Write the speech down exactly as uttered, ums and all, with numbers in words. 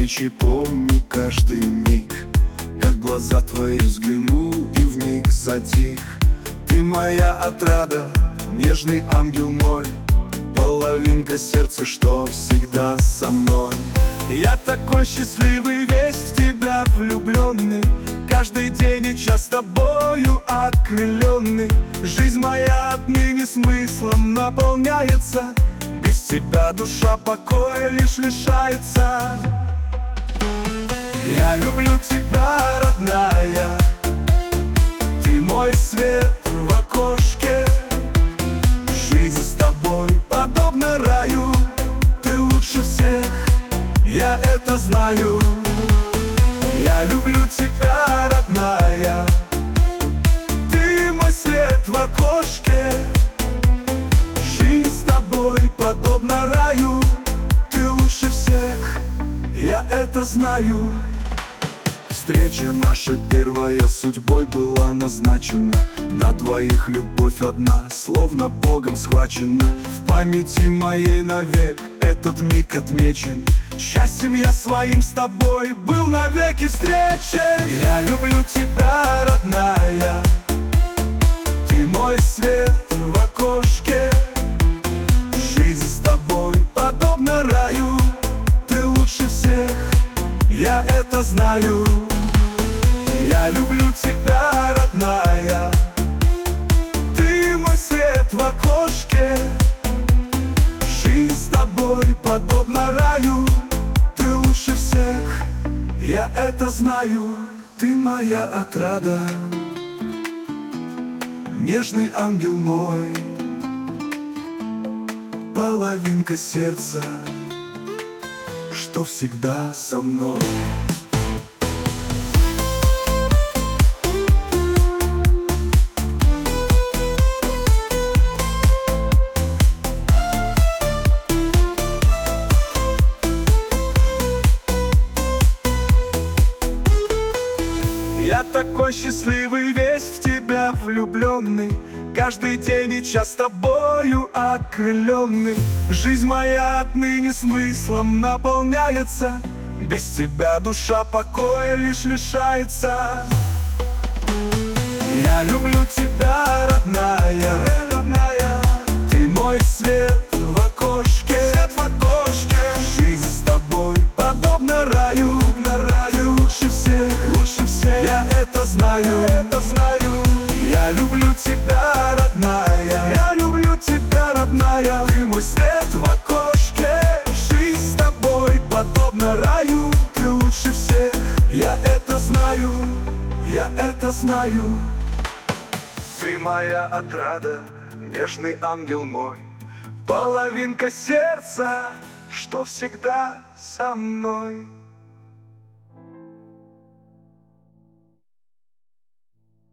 встречи помню каждый миг, как глаза твои взглянул и вмиг затих. Ты моя отрада, нежный ангел мой, половинка сердца, что всегда со мной. Я такой счастливый, весь в тебя влюбленный, каждый день и час тобою окрыленный. Жизнь моя отныне смыслом наполняется, без тебя душа покоя лишь лишается. Я люблю тебя, родная, ты мой свет в окошке. Жизнь с тобой подобна раю, ты лучше всех, я это знаю. Я люблю тебя, родная, ты мой свет в окошке. Жизнь с тобой подобна раю, ты лучше всех, я это знаю. Встреча наша первая судьбой была назначена, на двоих любовь одна, словно Богом схвачена. В памяти моей навек этот миг отмечен, счастьем я своим с тобой был навеки встречен. Я люблю тебя, родная, ты мой свет в окошке. Жизнь с тобой подобна раю, ты лучше всех, я это знаю. Я люблю тебя, родная, ты мой свет в окошке. Жизнь с тобой подобна раю, ты лучше всех, я это знаю. Ты моя отрада, нежный ангел мой, половинка сердца, что всегда со мной. Я такой счастливый, весь в тебя влюбленный, каждый день и час тобою окрыленный. Жизнь моя отныне смыслом наполняется, без тебя душа покоя лишь лишается. Я люблю тебя, родная, родная, ты мой свет в окошке, свет в окошке. Жизнь с тобой подобна раю, на раю лучше всех, лучше всех, я это знаю, это знаю. Я люблю тебя, родная, я люблю тебя, родная, ты мой свет в окошке. Жизнь с тобой подобна раю, ты лучше всех, я это знаю, я это знаю. Ты моя отрада, нежный ангел мой, половинка сердца, что всегда со мной.